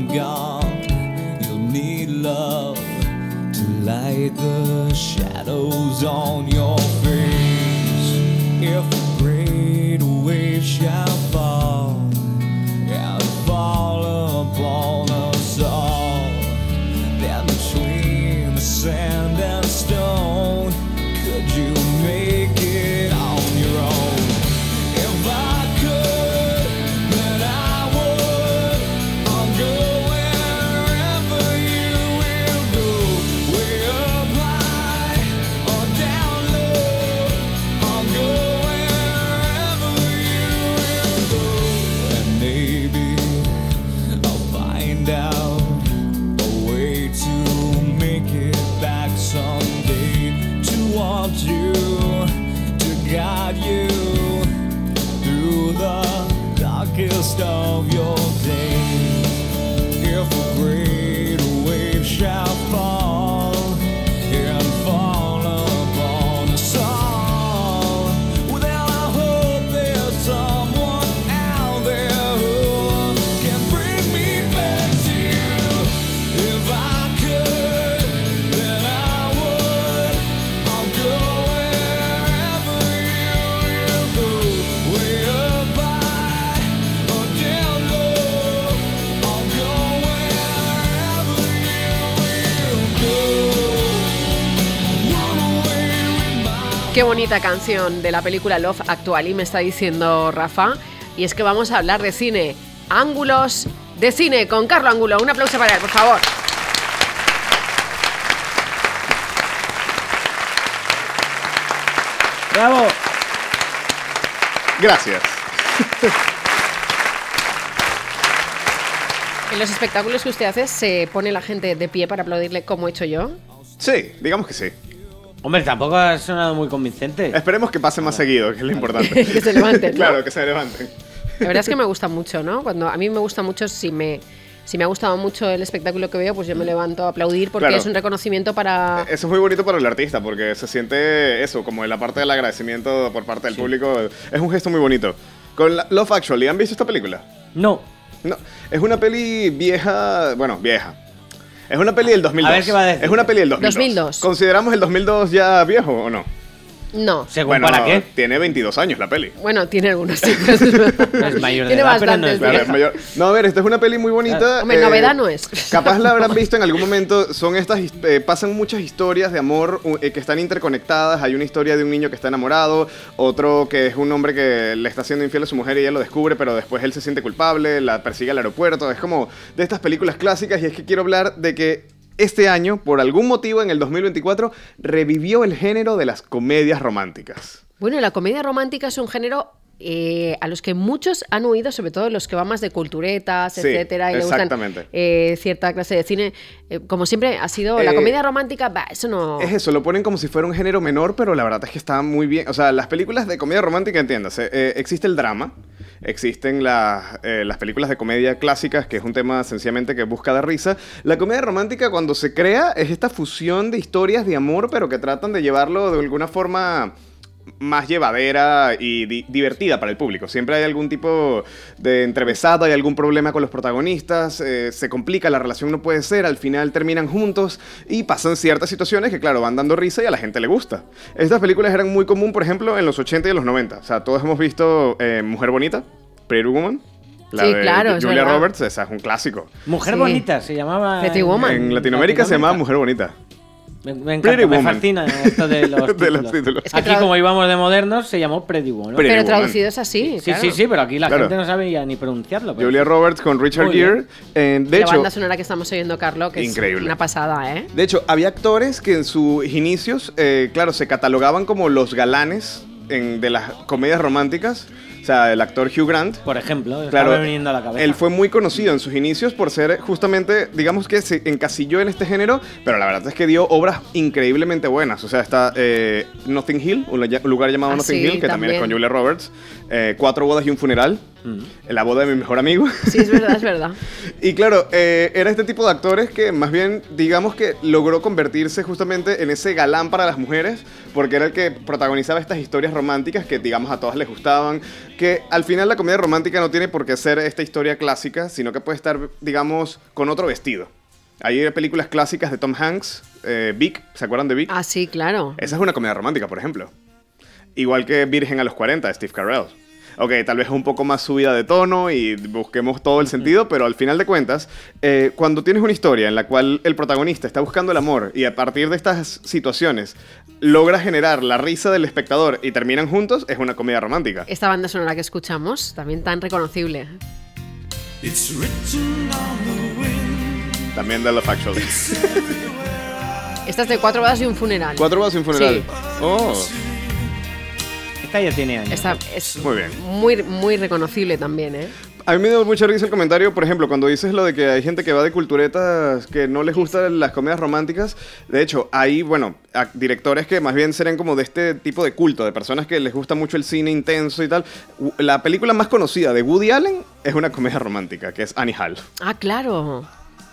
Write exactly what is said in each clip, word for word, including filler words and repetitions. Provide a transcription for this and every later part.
I'm gone, you'll need love to light the shadows on your face. If a great wave shall fall and fall upon us all, then between the sand and stone, could you make it on your own? If I could, then I would. I'll go wherever you will go, way up high or down low. I'll go wherever you will go, and maybe I'll find out a way to make it back someday, to want you, to guide you through the darkest of your days. If a great wave shall fall and fall upon us all, well, then I hope there's someone out there who can bring me back to you. If I could, then I would. I'll go wherever you will go, way up high or down low. I'll go wherever you will go. Run away with my Qué bonita canción de la película Love Actually, me está diciendo Rafa. Y es que vamos a hablar de cine. Ángulos de cine con Carlo Angulo. Un aplauso para él, por favor. ¡Bravo! Gracias. En los espectáculos que usted hace, ¿se pone la gente de pie para aplaudirle como he hecho yo? Sí, digamos que sí. Hombre, tampoco ha sonado muy convincente. Esperemos que pase más seguido, que es lo importante. Que se levanten, ¿no? Claro, que se levanten. La verdad es que me gusta mucho, ¿no? Cuando a mí me gusta mucho, si me, si me ha gustado mucho el espectáculo que veo, pues yo me levanto a aplaudir porque Claro. es un reconocimiento para... Eso es muy bonito para el artista, porque se siente eso, como en la parte del agradecimiento por parte del público. Es un gesto muy bonito. Con la- Love Actually, ¿han visto esta película? No. No, es una peli vieja, bueno, vieja. Es una peli del dos mil dos. A ver qué va a decir. Es una peli del dos mil dos. dos mil dos. ¿Consideramos el dos mil dos ya viejo o no? No. ¿Según Bueno, para qué? tiene veintidós años la peli. Bueno, tiene algunos ciclos. Es mayor de Tiene edad, pero no bastantes, es Claro, vieja. es mayor. No, a ver, esta es una peli muy bonita. Claro. Hombre, eh, novedad no es. Capaz la habrán visto en algún momento. Son estas, his- eh, pasan muchas historias de amor u- eh, que están interconectadas. Hay una historia de un niño que está enamorado, otro que es un hombre que le está siendo infiel a su mujer y ella lo descubre, pero después él se siente culpable, la persigue al aeropuerto. Es como de estas películas clásicas, y es que quiero hablar de que este año, por algún motivo en el dos mil veinticuatro, revivió el género de las comedias románticas. Bueno, la comedia romántica es un género eh, a los que muchos han huido, sobre todo los que van más de culturetas, Sí, etcétera, y le gustan exactamente. eh, cierta clase de cine. Eh, como siempre ha sido la Eh, comedia romántica, bah, eso no... Es eso, lo ponen como si fuera un género menor, pero la verdad es que está muy bien. O sea, las películas de comedia romántica, entiéndase, eh, existe el drama, existen las, eh, las películas de comedia clásicas, que es un tema sencillamente que busca dar risa. La comedia romántica, cuando se crea, es esta fusión de historias de amor, pero que tratan de llevarlo de alguna forma más llevadera y di- divertida para el público. Siempre hay algún tipo de entrevesado, hay algún problema con los protagonistas, eh, se complica, la relación no puede ser, al final terminan juntos y pasan ciertas situaciones que, claro, van dando risa y a la gente le gusta. Estas películas eran muy común, por ejemplo, en los ochenta y en los noventa. O sea, todos hemos visto eh, Mujer Bonita, Pretty Woman. La Sí, de claro, es Julia verdad. Roberts, esa es un clásico. Mujer Sí. bonita, se llamaba... Pretty Woman. En Latinoamérica se llama Mujer Bonita. Me, me Pretty encanta, me Woman. fascina esto de los títulos. De los títulos. Es que Aquí, tradu- como íbamos de modernos, se llamó Pretty Woman. ¿no? Pretty Pero Woman. traducido es así, Sí, claro. sí, sí, pero aquí la Claro. gente no sabe ya ni pronunciarlo. pero Julia sí. Roberts con Richard Muy Gere. bien. Eh, de la hecho, banda sonora que estamos oyendo, Carlo, que Increíble. es una pasada, ¿eh? De hecho, había actores que en sus inicios, eh, claro, se catalogaban como los galanes en- de las comedias románticas. O sea, el actor Hugh Grant. Por ejemplo, Claro, estaba viniendo a la cabeza. él fue muy conocido en sus inicios por ser justamente, digamos que se encasilló en este género, pero la verdad es que dio obras increíblemente buenas. O sea, está eh, Notting Hill, un la- un lugar llamado Ah, Notting sí, Hill, que también. también. es con Julia Roberts. eh, Cuatro bodas y un funeral, mm. la boda de mi mejor amigo. Sí, es verdad, es verdad. Y claro, eh, era este tipo de actores que más bien, digamos que logró convertirse justamente en ese galán para las mujeres, porque era el que protagonizaba estas historias románticas que, digamos, a todas les gustaban, que al final la comedia romántica no tiene por qué ser esta historia clásica, sino que puede estar, digamos, con otro vestido. Hay películas clásicas de Tom Hanks, eh, Vic, ¿se acuerdan de Vic? Ah, sí, claro. Esa es una comedia romántica, por ejemplo. Igual que Virgen a los cuarenta, de Steve Carell. Ok, tal vez es un poco más subida de tono y busquemos todo el sentido, pero al final de cuentas, eh, cuando tienes una historia en la cual el protagonista está buscando el amor y a partir de estas situaciones logra generar la risa del espectador y terminan juntos, es una comedia romántica. Esta banda sonora que escuchamos, también tan reconocible. It's written on the wind. También de Love Actually. Esta es de Cuatro bodas y un funeral. Cuatro bodas y un funeral. Sí. Oh. Esta ya tiene años. Esta es Muy bien. Muy, muy reconocible también, ¿eh? A mí me dio mucha risa el comentario, por ejemplo, cuando dices lo de que hay gente que va de culturetas que no les gustan las comedias románticas. De hecho, hay, bueno, directores que más bien serían como de este tipo de culto, de personas que les gusta mucho el cine intenso y tal. La película más conocida de Woody Allen es una comedia romántica, que es Annie Hall. Ah, claro.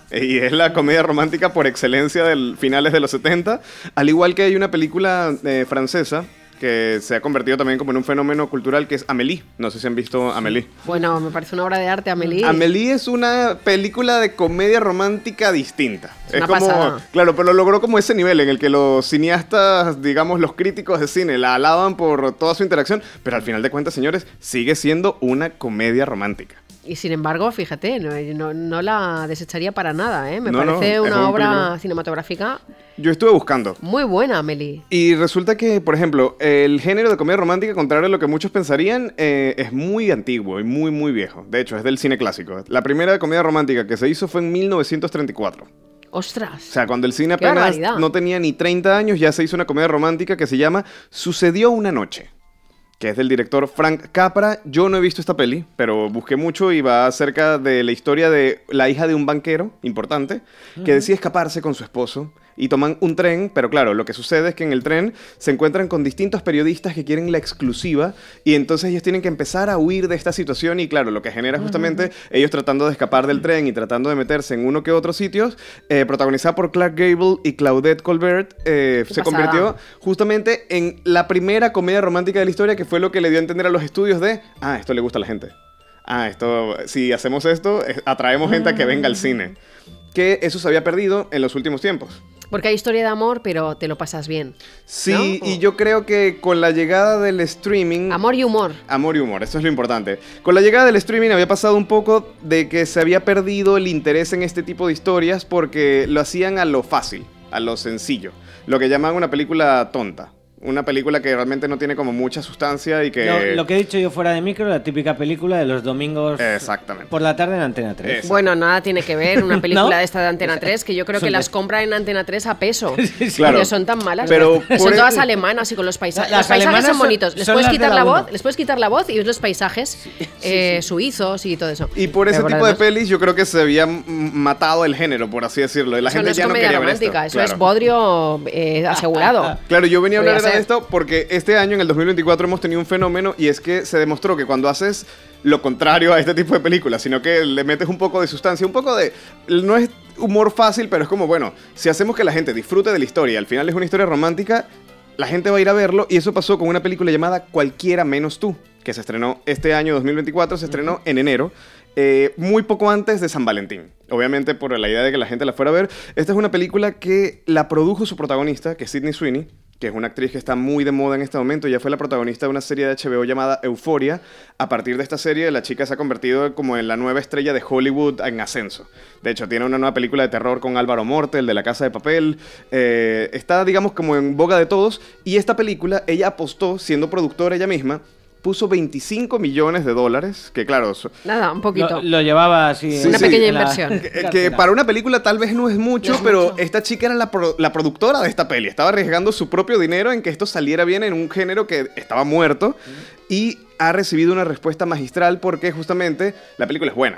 Y es la comedia romántica por excelencia de finales de los setenta. Al igual que hay una película eh, francesa que se ha convertido también como en un fenómeno cultural, que es Amélie. No sé si han visto Amélie. Bueno, me parece una obra de arte, Amélie. Amélie es una película de comedia romántica distinta. Es, es una como, pasada. Claro, pero logró como ese nivel en el que los cineastas, digamos, los críticos de cine la alaban por toda su interacción, pero al final de cuentas, señores, sigue siendo una comedia romántica. Y sin embargo, fíjate, no, no, no la desecharía para nada, ¿eh? Me No, parece no, es una un obra película. cinematográfica Yo estuve buscando. muy buena, Amélie. Y resulta que, por ejemplo, el género de comedia romántica, contrario a lo que muchos pensarían, eh, es muy antiguo y muy, muy viejo. De hecho, es del cine clásico. La primera comedia romántica que se hizo fue en mil novecientos treinta y cuatro. ¡Ostras! O sea, cuando el cine ¡Qué apenas barbaridad! no tenía ni treinta años, ya se hizo una comedia romántica que se llama Sucedió una noche, que es del director Frank Capra. Yo no he visto esta peli, pero busqué mucho y va acerca de la historia de la hija de un banquero importante que decide escaparse con su esposo y toman un tren, pero claro, lo que sucede es que en el tren se encuentran con distintos periodistas que quieren la exclusiva y entonces ellos tienen que empezar a huir de esta situación y claro, lo que genera justamente uh-huh. ellos tratando de escapar del tren y tratando de meterse en uno que otros sitios, eh, protagonizada por Clark Gable y Claudette Colbert, eh, se pasada. convirtió justamente en la primera comedia romántica de la historia, que fue lo que le dio a entender a los estudios de, ah, esto le gusta a la gente. Ah, esto, si hacemos esto, atraemos gente a que venga al cine. Que eso se había perdido en los últimos tiempos. Porque hay historia de amor, pero te lo pasas bien. Sí, ¿no? y yo creo que con la llegada del streaming... Amor y humor. Amor y humor, eso es lo importante. Con la llegada del streaming había pasado un poco de que se había perdido el interés en este tipo de historias porque lo hacían a lo fácil, a lo sencillo. Lo que llaman una película tonta. Una película que realmente no tiene como mucha sustancia y que... Lo, lo que he dicho yo fuera de micro, la típica película de los domingos Exactamente. por la tarde en Antena tres. Exacto. Bueno, nada tiene que ver una película ¿No? de esta de Antena tres, que yo creo que Son las de- compran en Antena tres a peso. Claro. Porque son tan malas. Pero Son por- todas alemanas y con los paisajes. Las Los paisajes alemanas son son- bonitos. Les son puedes las de quitar la la voz, uno. les puedes quitar la voz y ves los paisajes eh, suizos y todo eso. Y por ese Pero tipo de además- pelis yo creo que se había mm, matado el género, por así decirlo. Y la Eso gente no es ya no comedia quería ver romántica, esto. eso es Claro. bodrio eh, asegurado. Claro, yo venía a Podría hablar de ser. esto porque este año, en el dos mil veinticuatro, hemos tenido un fenómeno y es que se demostró que cuando haces lo contrario a este tipo de películas, sino que le metes un poco de sustancia, un poco de... No es humor fácil, pero es como, bueno, si hacemos que la gente disfrute de la historia y al final es una historia romántica, la gente va a ir a verlo y eso pasó con una película llamada Cualquiera menos tú, que se estrenó este año dos mil veinticuatro, se estrenó uh-huh. en enero. Eh, muy poco antes de San Valentín. Obviamente por la idea de que la gente la fuera a ver. Esta es una película que la produjo su protagonista, que es Sydney Sweeney, que es una actriz que está muy de moda en este momento. Ella fue la protagonista de una serie de H B O llamada Euphoria. A partir de esta serie, la chica se ha convertido como en la nueva estrella de Hollywood en ascenso. De hecho, tiene una nueva película de terror con Álvaro Morte, el de La Casa de Papel. Eh, está, digamos, como en boga de todos. Y esta película, ella apostó, siendo productora ella misma, puso veinticinco millones de dólares, que claro... So Nada, un poquito. Lo, lo llevaba así... Sí, una sí. pequeña en la- inversión. Que, que para una película tal vez no es mucho, No es pero mucho. esta chica era la, pro- la productora de esta peli. Estaba arriesgando su propio dinero en que esto saliera bien en un género que estaba muerto. Y ha recibido una respuesta magistral porque justamente la película es buena.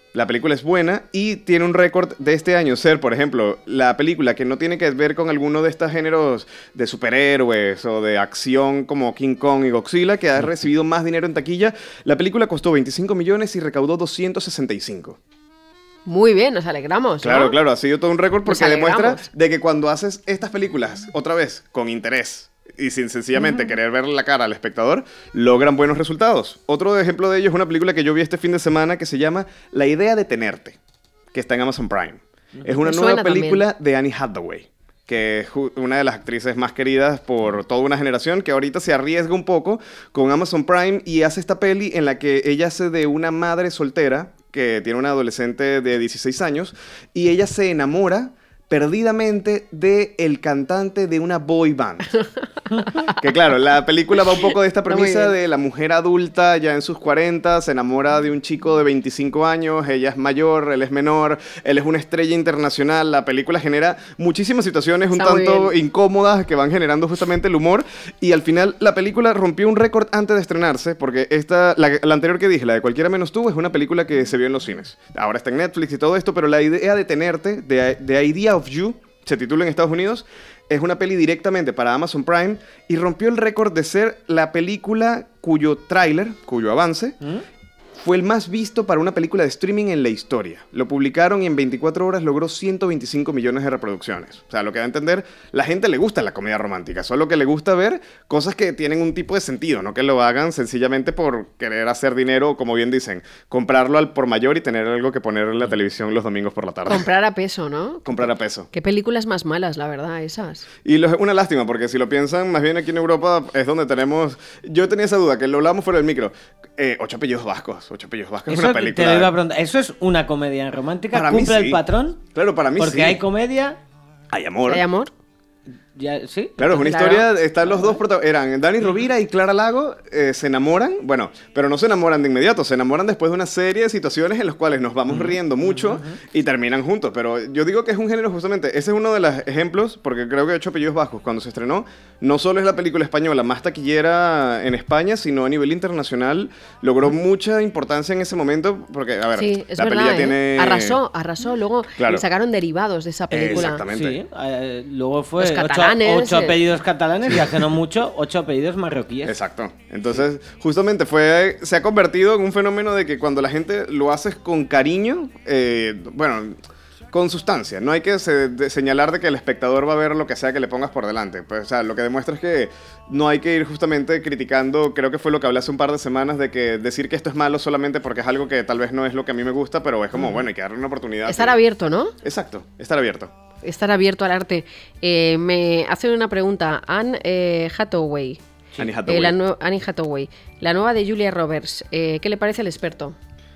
La película es buena y tiene un récord de este año ser, por ejemplo, la película que no tiene que ver con alguno de estos géneros de superhéroes o de acción como King Kong y Godzilla, que ha recibido más dinero en taquilla. La película costó veinticinco millones y recaudó doscientos sesenta y cinco. Muy bien, nos alegramos, Claro, ¿no? claro, ha sido todo un récord porque Nos demuestra alegramos. de que cuando haces estas películas otra vez con interés y sin sencillamente querer ver la cara al espectador, logran buenos resultados. Otro ejemplo de ello es una película que yo vi este fin de semana que se llama La idea de tenerte, que está en Amazon Prime. Es una Me nueva suena película de Annie Hathaway, que es ju- una de las actrices más queridas por toda una generación, que ahorita se arriesga un poco con Amazon Prime y hace esta peli en la que ella hace de una madre soltera que tiene una adolescente de dieciséis años y ella se enamora perdidamente de el cantante de una boy band. Que claro, la película va un poco de esta Está muy premisa bien. de la mujer adulta ya en sus cuarenta, se enamora de un chico de veinticinco años, ella es mayor, él es menor, él es una estrella internacional. La película genera muchísimas situaciones un Está muy tanto bien. incómodas que van generando justamente el humor y al final la película rompió un récord antes de estrenarse porque esta, la, la anterior que dije, la de Cualquiera menos tú, es una película que se vio en los cines. Ahora está en Netflix y todo esto, pero la idea de tenerte, de, de Idea of You, se titula en Estados Unidos, es una peli directamente para Amazon Prime y rompió el récord de ser la película cuyo tráiler, cuyo avance, fue el más visto para una película de streaming en la historia. Lo publicaron y en veinticuatro horas logró ciento veinticinco millones de reproducciones. O sea, lo que da a entender, la gente le gusta la comedia romántica, solo que le gusta ver cosas que tienen un tipo de sentido, no que lo hagan sencillamente por querer hacer dinero o, como bien dicen, comprarlo al por mayor y tener algo que poner en la televisión los domingos por la tarde. Comprar a peso, ¿no? Comprar a peso. Qué películas más malas, la verdad, esas. Y lo- una lástima, porque si lo piensan, más bien aquí en Europa es donde tenemos... Yo tenía esa duda, que lo hablamos fuera del micro. Eh, Ocho apellidos vascos. Ocho apellidos vascos es Eso una te película... lo iba a preguntar. ¿Eso es una comedia romántica? Para mí ¿Cumple sí. el patrón? Claro, para mí Porque sí. hay comedia... Hay amor. ¿Hay amor? Ya, ¿sí? Claro, es una Claro. historia, están los dos protagonistas, eran Dani Rovira y Clara Lago, eh, se enamoran, bueno, pero no se enamoran de inmediato, se enamoran después de una serie de situaciones en las cuales nos vamos riendo mucho y terminan juntos, pero yo digo que es un género justamente, ese es uno de los ejemplos, porque creo que Ocho apellidos vascos, cuando se estrenó, no solo es la película española más taquillera en España, sino a nivel internacional, logró mucha importancia en ese momento, porque, a ver, Sí, es la verdad, peli ya ¿eh? tiene... Arrasó, arrasó. Luego Claro. le sacaron derivados de esa película. Exactamente. Sí, eh, luego fue Los ocho, catalanes, ocho eh. apellidos catalanes y hace no mucho ocho apellidos marroquíes. Exacto. Entonces, justamente fue, se ha convertido en un fenómeno de que cuando la gente lo haces con cariño, eh, bueno, con sustancia. No hay que se- de- señalar de que el espectador va a ver lo que sea que le pongas por delante. Pues, o sea, lo que demuestra es que no hay que ir justamente criticando, creo que fue lo que hablé hace un par de semanas, de que decir que esto es malo solamente porque es algo que tal vez no es lo que a mí me gusta, pero es como, bueno, hay que darle una oportunidad. Estar Y- abierto, ¿no? Exacto, estar abierto. Estar abierto al arte. Eh, me hacen una pregunta. Anne eh, Hathaway. Annie Eh, Hathaway. la nue- Annie Hathaway. La nueva de Julia Roberts. Eh, ¿Qué le parece el experto?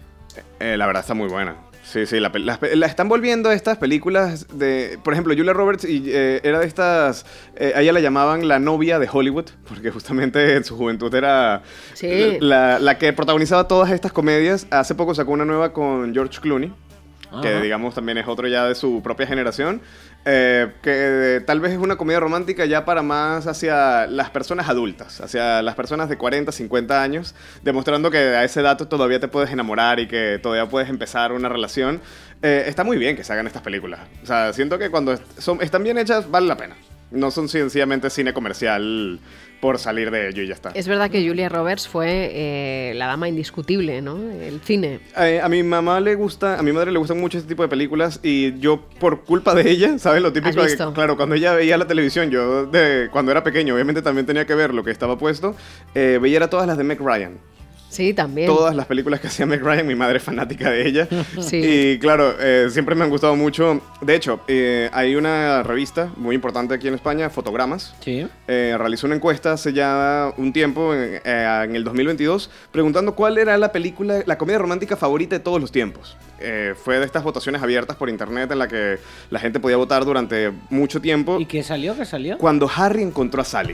Eh, la verdad está muy buena. Sí, sí, la, pe- las pe- la están volviendo estas películas de... Por ejemplo, Julia Roberts y, eh, era de estas... eh, a ella la llamaban la novia de Hollywood, porque justamente en su juventud era Sí. la, la que protagonizaba todas estas comedias. Hace poco sacó una nueva con George Clooney, que Ajá. digamos también es otro ya de su propia generación, eh, que tal vez es una comedia romántica ya para más hacia las personas adultas, hacia las personas de cuarenta, cincuenta años, demostrando que a ese dato todavía te puedes enamorar y que todavía puedes empezar una relación. Eh, está muy bien que se hagan estas películas. O sea, siento que cuando est- son, están bien hechas, vale la pena. No son sencillamente cine comercial por salir de ello y ya está. Es verdad que Julia Roberts fue eh, la dama indiscutible, ¿no? El cine. Eh, a mi mamá le gusta, a mi madre le gustan mucho este tipo de películas y yo por culpa de ella, ¿sabes? Lo típico ¿Has de que, visto? claro, cuando ella veía la televisión, yo de, cuando era pequeño, obviamente también tenía que ver lo que estaba puesto, eh, veía era todas las de Meg Ryan. Sí, también. Todas las películas que hacía Meg Ryan, mi madre es fanática de ella. Sí. Y claro, eh, siempre me han gustado mucho. De hecho, eh, hay una revista muy importante aquí en España, Fotogramas. Sí. Eh, realizó una encuesta hace ya un tiempo, en, eh, en el dos mil veintidós, preguntando cuál era la película, la comedia romántica favorita de todos los tiempos. Eh, fue de estas votaciones abiertas por internet en la que la gente podía votar durante mucho tiempo. ¿Y qué salió? ¿Qué salió? Cuando Harry encontró a Sally.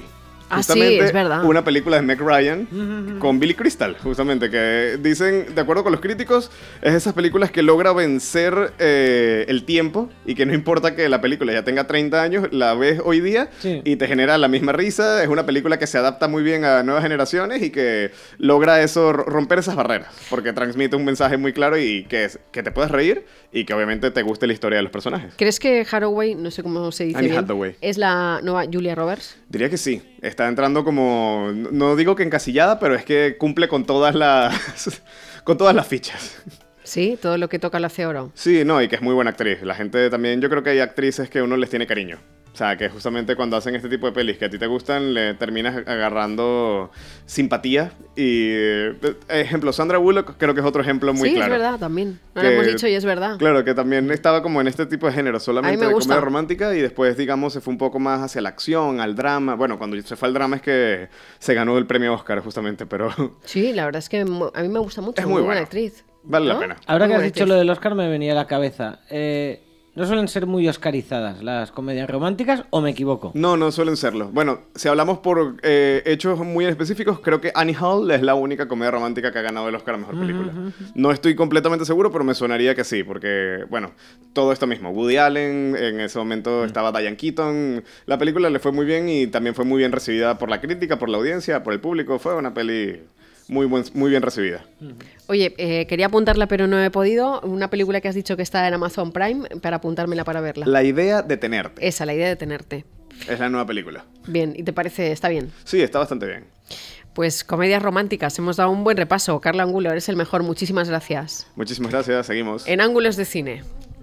Ah, sí, es verdad. Una película de Meg Ryan con Billy Crystal, justamente, que dicen, de acuerdo con los críticos, es esas películas que logra vencer eh, el tiempo y que no importa que la película ya tenga treinta años, la ves hoy día Sí. y te genera la misma risa. Es una película que se adapta muy bien a nuevas generaciones y que logra eso, romper esas barreras, porque transmite un mensaje muy claro y que, es, que te puedes reír y que obviamente te guste la historia de los personajes. ¿Crees que Hathaway, no sé cómo se dice Annie bien, Hathaway. es la nueva Julia Roberts? Diría que sí. Está entrando como, no digo que encasillada, pero es que cumple con todas las con todas las fichas. Sí, todo lo que toca lo hace oro. Sí, no, y que es muy buena actriz. La gente también, yo creo que hay actrices que uno les tiene cariño. O sea, que justamente cuando hacen este tipo de pelis que a ti te gustan, le terminas agarrando simpatía. Y, eh, ejemplo, Sandra Bullock creo que es otro ejemplo muy sí, claro. es verdad, también. No Que- lo hemos dicho y es verdad. Claro, que también estaba como en este tipo de género, solamente me de gusta. comedia romántica, y después, digamos, se fue un poco más hacia la acción, al drama. Bueno, cuando se fue al drama es que se ganó el premio Oscar, justamente, pero Sí, la verdad es que mo- a mí me gusta mucho. Es muy buena bueno. actriz. vale ¿No? la pena. Ahora Muy que has buena dicho actriz. lo del Oscar me venía a la cabeza. Eh, ¿No suelen ser muy oscarizadas las comedias románticas o me equivoco? No, no suelen serlo. Bueno, si hablamos por eh, hechos muy específicos, creo que Annie Hall es la única comedia romántica que ha ganado el Oscar a Mejor Película. No estoy completamente seguro, pero me sonaría que sí, porque, bueno, todo esto mismo. Woody Allen, en ese momento estaba Diane Keaton. La película le fue muy bien y también fue muy bien recibida por la crítica, por la audiencia, por el público. Fue una peli muy, buen- muy bien recibida. Oye, eh, quería apuntarla pero no he podido. Una película que has dicho que está en Amazon Prime para apuntármela para verla. La idea de tenerte Esa, la idea de tenerte. es la nueva película. Bien, ¿y te parece? Está bien. Sí, está bastante bien. Pues comedias románticas, hemos dado un buen repaso. Carlos Angulo, eres el mejor, muchísimas gracias. Muchísimas gracias, seguimos. En Ángulos de Cine.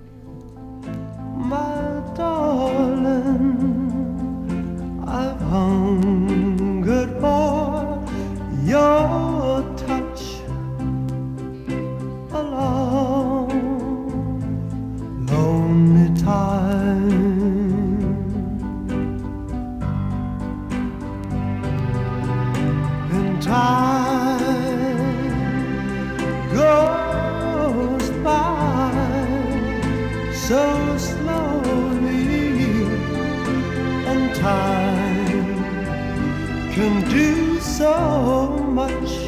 My darling, I've hungered for your touch a long, lonely time. And time goes by so slowly, and time can do so much.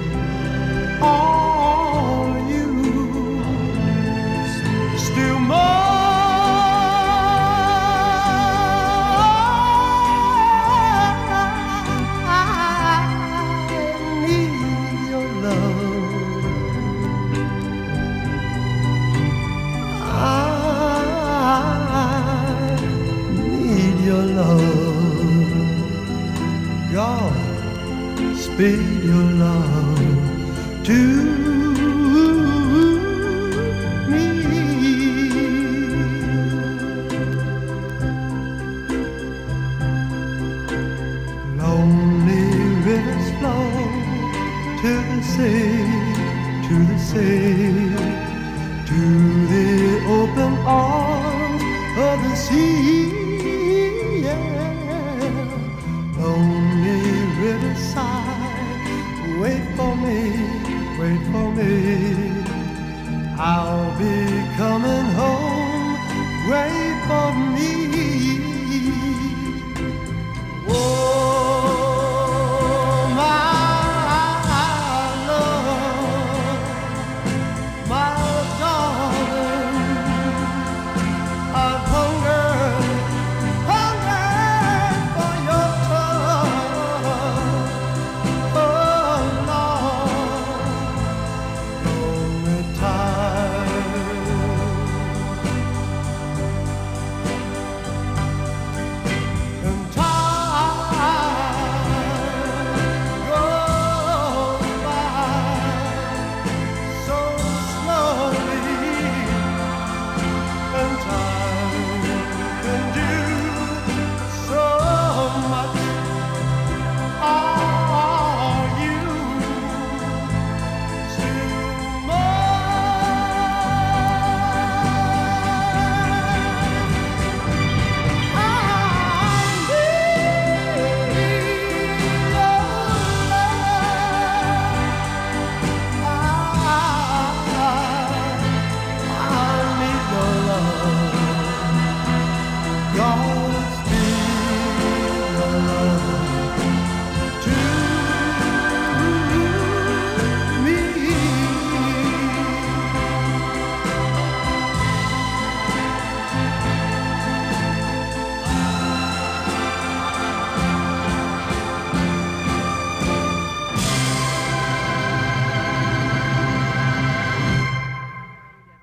Are you still mine? I need your love. I need your love. God, speed your love to me. Lonely rivers flow to the sea, to the sea, to the open arms of the sea.